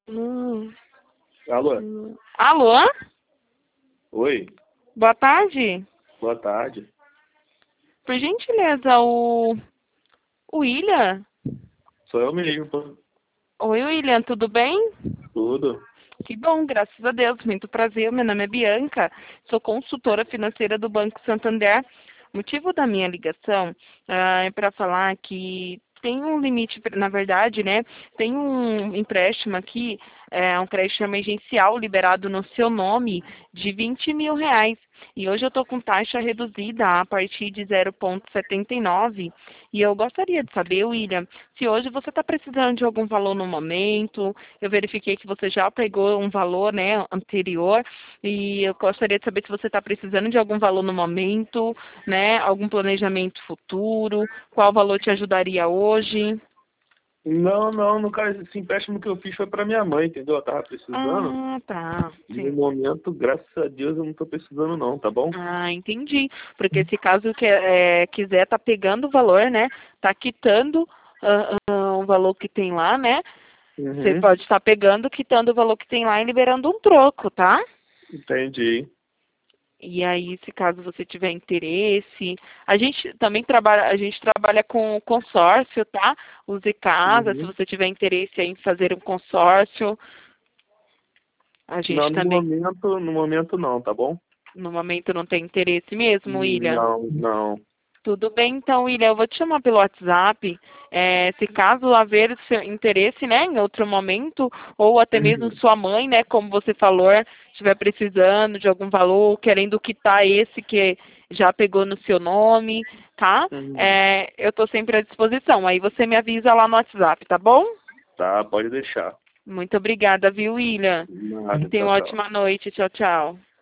Hum, Alô? Alô? Oi, Boa tarde. boa tarde. Por gentileza, o William? Sou eu mesmo, pô. Oi, William, tudo bem? Tudo. Que bom, graças a Deus. Muito prazer. Meu nome é Bianca. Sou consultora financeira do Banco Santander. O motivo da minha ligação é para falar que tem um limite, na verdade, né? Tem um empréstimo aqui, um crédito emergencial liberado no seu nome de R$ 20.000. E hoje eu estou com taxa reduzida a partir de 0,79. E eu gostaria de saber, William, se hoje você está precisando de algum valor no momento. Eu verifiquei que você já pegou um valor, né, anterior, e eu gostaria de saber se você está precisando de algum valor no momento, né, algum planejamento futuro, qual valor te ajudaria hoje. Não, não, no caso, esse empréstimo que eu fiz foi pra minha mãe, entendeu? Ela tava precisando. Ah, tá, No sim. momento, graças a Deus, eu não tô precisando não, tá bom? Ah, entendi. Porque se caso quiser tá pegando o valor, né, tá quitando o valor que tem lá, né, você Uhum, pode estar pegando, quitando o valor que tem lá e liberando um troco, tá? entendi. E aí, se caso você tiver interesse, a gente trabalha com consórcio, tá? Use casa, se Uhum. você tiver interesse em fazer um consórcio, a Não, gente também, no momento não, tá bom? no momento, não tem interesse mesmo, William. Não, não. Tudo bem, então, William, eu vou te chamar pelo WhatsApp. Se caso haver seu interesse, né, em outro momento, ou até mesmo Uhum. sua mãe, né, como você falou, estiver precisando de algum valor, querendo quitar esse que já pegou no seu nome, tá? Uhum. Eu estou sempre à disposição. Aí você me avisa lá no WhatsApp, tá bom? Tá, pode deixar. Muito obrigada, viu, William? Nada, Tenha tchau, uma tchau. ótima noite. Tchau, tchau.